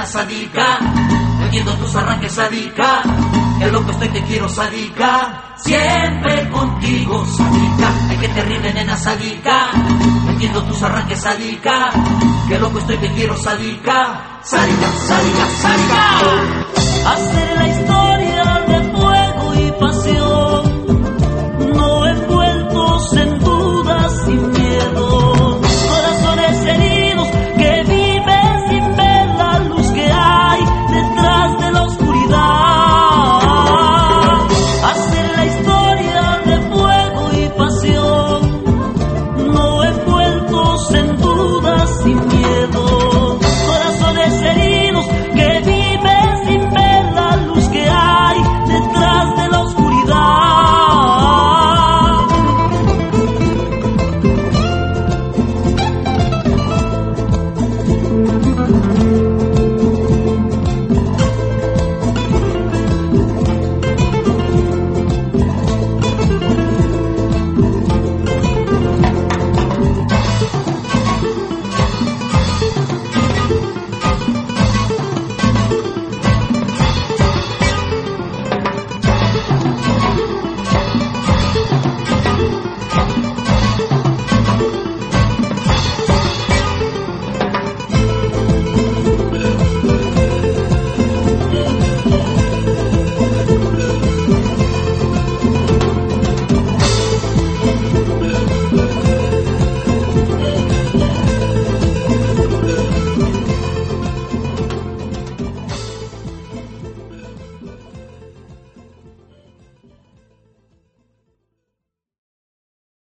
sadica. No entiendo tus arranques, sadica. Qué loco estoy, te quiero, sadica. Siempre contigo, sadica. Ay, qué terrible, nena, sadica. No entiendo tus arranques, sadica. Qué loco estoy, te quiero, sadica. Sadica, sadica, sadica. Hacer la historia